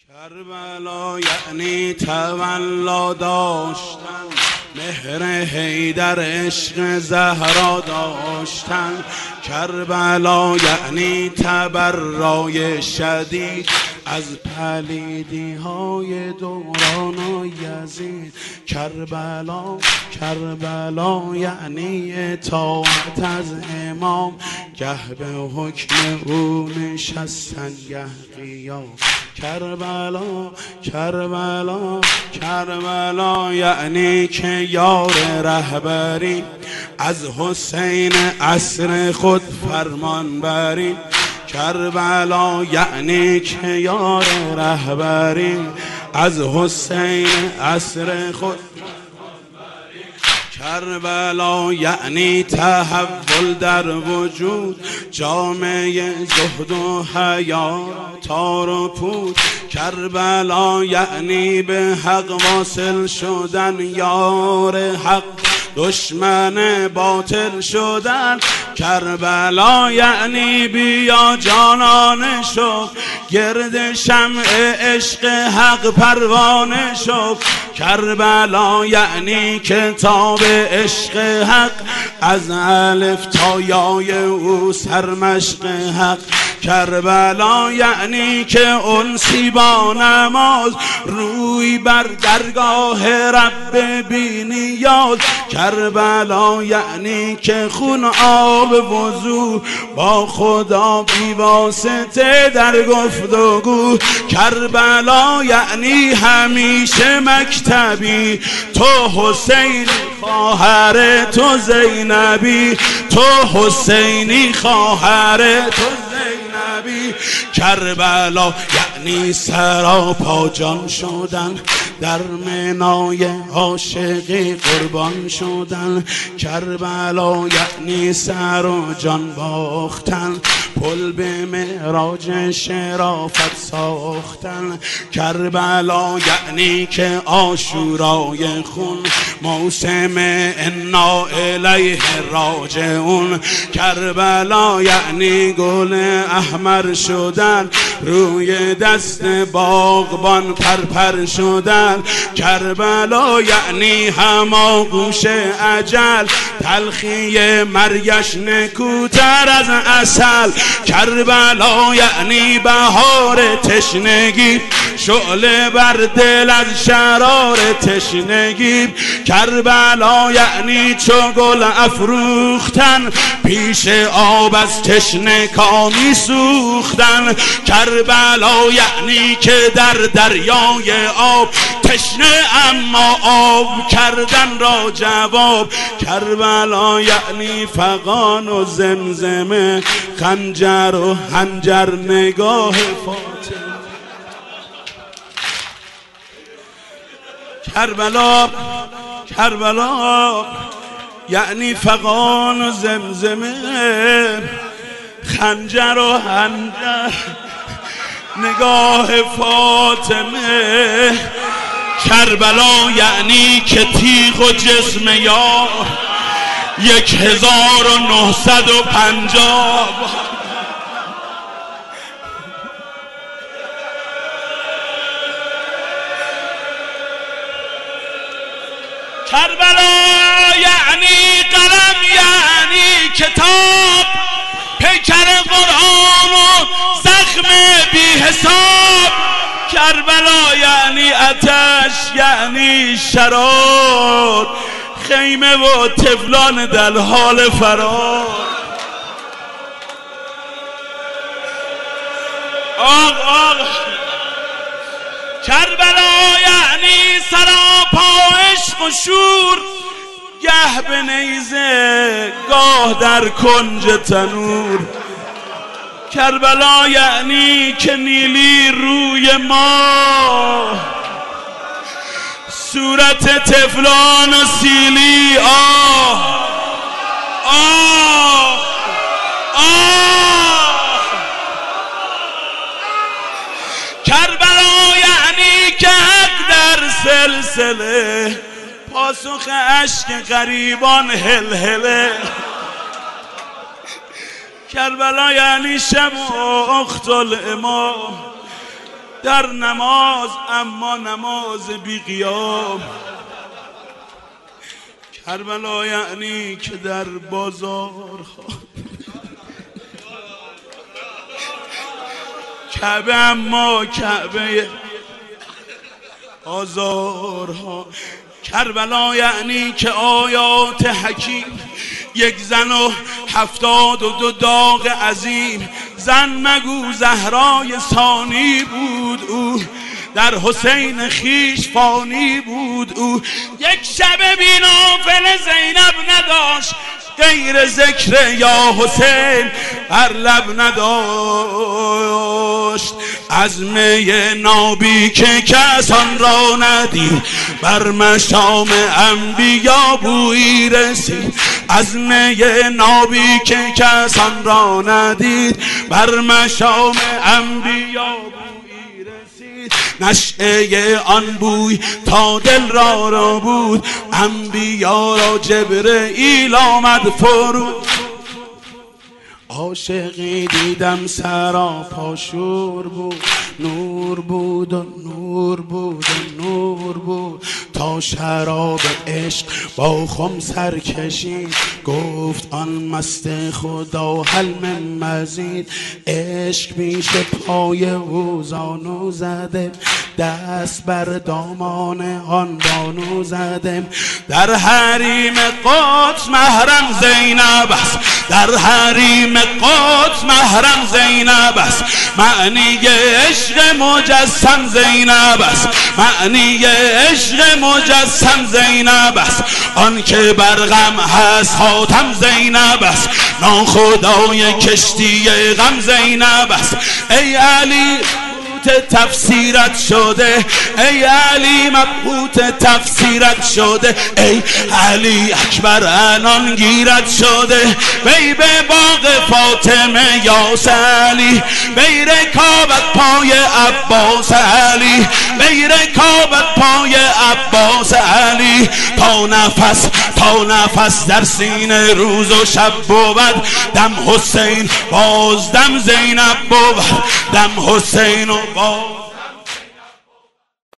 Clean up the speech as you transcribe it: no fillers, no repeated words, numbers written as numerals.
کربلا یعنی تولا داشتن، مهر حیدر عشق زهرا داشتن. کربلا یعنی تبرای شدید از پلیدی های دوران و یزید. کربلا یعنی اطاعت از امام، گه به حکم او نشستن گه قیام. کربلا یعنی که یار رهبری از حسین عصر خود فرمان بری. کربلا یعنی که یار رهبری از حسین عصر خود. کربلا یعنی تحول در وجود، جامعه زهد و حیا تار و پود. کربلا یعنی به حق واصل شدن، یار حق دشمن باطل شدن. کربلا یعنی بیا جانانه شو، گرد شمع عشق حق پروانه شو. کربلا یعنی کتاب عشق حق، از الف تا یای او سرمشق حق. کربلا یعنی که انسی با نماز، روی بر درگاه رب بی نیاز. کربلا یعنی که خون آب وضو با خدا بی واسطه در گفتگو. کربلا یعنی همیشه مکتبی، تو حسین خواهر تو زینبی، تو حسینی خواهر تو زینبی. کربلا یعنی سراپا جان شدن، در منای عاشقی قربان شدن. کربلا یعنی سر و جان باختن، پل به معراج شرافت ساختن. کربلا یعنی که عاشورای خون، موسم انا الیه راجعون. کربلا یعنی گل احمر شدن، روی دست باغبان پرپر شدن. کربلا یعنی هماغوش اجل، تلخی مرگش نکوتر از عسل. کربلا یعنی بهار تشنگی، شعله بر دل از شرار تشنگی. کربلا یعنی چو گل افروختن، پیش آب از تشنه کامی سوختن. کربلا یعنی که در دریای آب تشنه اما آب کردن را جواب. کربلا یعنی فغان و زمزمه، خنجر و حنجر نگاه فاطمه. کربلا یعنی فغان و زمزمه، خنجر و حنجر نگاه فاطمه. کربلا یعنی که تیغ و جسم یار 1950. کربلا یعنی قلم یعنی کتاب، پیکر قرآن و زخم بی حساب. کربلا یعنی آتش یعنی شرار، خیمه و طفلان در حال فرار. آق کربلا یعنی سراپا عشق و شور، گه به نیزه گاه در کنج تنور. کربلا یعنی که نیلی روی ما، صورت طفلان و سیلی. آه آه آه. کربلا یعنی که حق در سلسله، پاسخ اشک غریبان هلهله. کربلا یعنی شب و اخت الامام، در نماز، اما نماز بی قیام. کربلا یعنی که در بازارها کعبه، اما کعبه آزارها. کربلا یعنی که آیات حکیم، یک زن و 72 داغ عظیم. زن مگو زهرای ثانی بود او، در حسین خیش فانی بود او. یک شب بی نافله زینب نداشت، غیر ذکر یا حسین بر لب نداشت. از می نابی که کسان را ندید، بر مشام انبیا بویی رسید. از می نابی که کسان را ندید، بر مشام انبیا بویی رسید. نشعه آن بوی تا دل را بود، انبیا را جبرئیل آمد فرود. عاشقی دیدم سراپا شور بود، نور بود و نور بود و نور بود. تا شراب عشق با خم سر کشید، گفت آن مست خدا هل من مزید. عشق پیش پای او زانو زده، دست بر دامان آن بانو زده. در حریم قدس محرم زینب است، در حریم قدس محرم زینب است. معنی عشق مجسم زینب است، معنی عشق مجسم زینب است. آن که بر غم هست حاتم زینب است، ناخدای کشتی غم زینب است. ای علی تفسیرت شده، ای علی مبهوت تفسیرت شده. ای علی اکبر عنان گیرت شده. وی به باغ فاطمه یاس علی، وی رکابت پای عباس علی، وی رکابت پای عباس علی. تا نفس در سینه روز و شب بود، دم حسین باز دم زینب بود، دم حسین و باز